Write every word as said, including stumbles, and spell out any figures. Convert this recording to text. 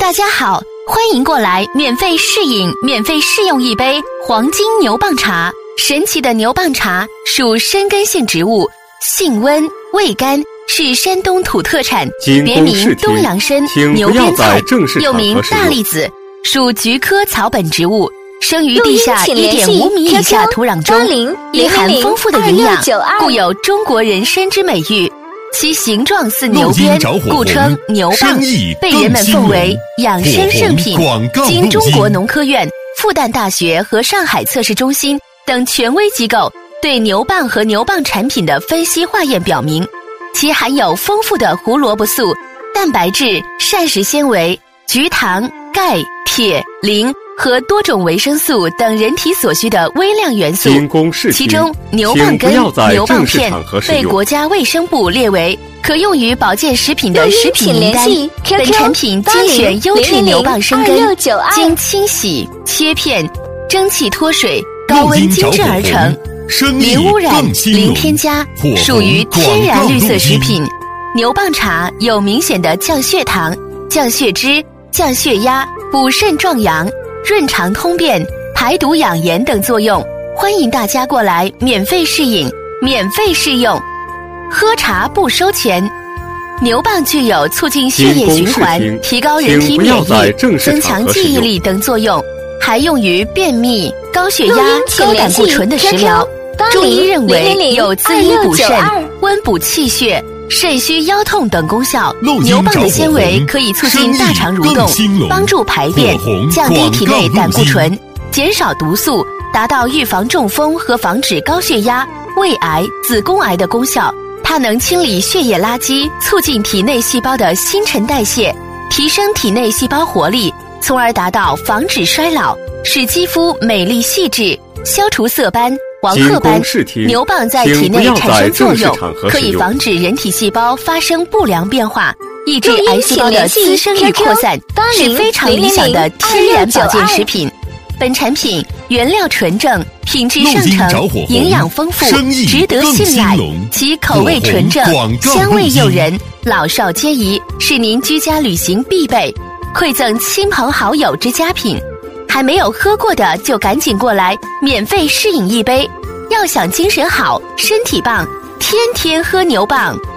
大家好，欢迎过来免费试饮、免费试用一杯黄金牛蒡茶。神奇的牛蒡茶属深根性植物，性温味甘，是山东土特产，别名东洋参、牛鞭菜，又名大栗子，属菊科草本植物，生于地下 一点五 米以下土壤中，蕴含丰富的营养，故有中国人参之美誉。其形状似牛鞭，故称牛蒡，被人们奉为养生圣品。经中国农科院、复旦大学和上海测试中心等权威机构对牛蒡和牛蒡产品的分析化验表明，其含有丰富的胡萝卜素、蛋白质、膳食纤维、菊糖、钙、铁、磷和多种维生素等人体所需的微量元素。其中牛蒡根、牛蒡片被国家卫生部列为可用于保健食品的食品名单。本产品精选优质牛蒡生根，经清洗、切片、蒸汽脱水、高温精制而成，零污染、零添加，属于天然绿色食品。牛蒡茶有明显的降血糖、降血脂、降血压、补肾壮阳、润肠通便、排毒养颜等作用，欢迎大家过来免费试饮、免费试用。喝茶不收钱。牛蒡具有促进血液循环、提高人体免疫、增强记忆力等作用，还用于便秘、高血压、高胆固醇的食疗。中医认为有滋阴补肾、温补气血、肾虚腰痛等功效。牛蒡的纤维可以促进大肠蠕动，帮助排便，降低体内胆固醇，减少毒素，达到预防中风和防止高血压、胃癌、子宫癌的功效。它能清理血液垃圾，促进体内细胞的新陈代谢，提升体内细胞活力，从而达到防止衰老，使肌肤美丽细致，消除色斑、黄褐斑。牛蒡在体内产生作用，可以防止人体细胞发生不良变化，抑制癌细胞的滋生与扩散，是非常理想的天然保健食品。本产品原料纯正，品质上乘，营养丰富，值得信赖。其口味纯正，香味诱人，老少皆宜，是您居家旅行必备，馈赠亲朋好友之佳品。还没有喝过的就赶紧过来免费试饮一杯。要想精神好、身体棒，天天喝牛蒡。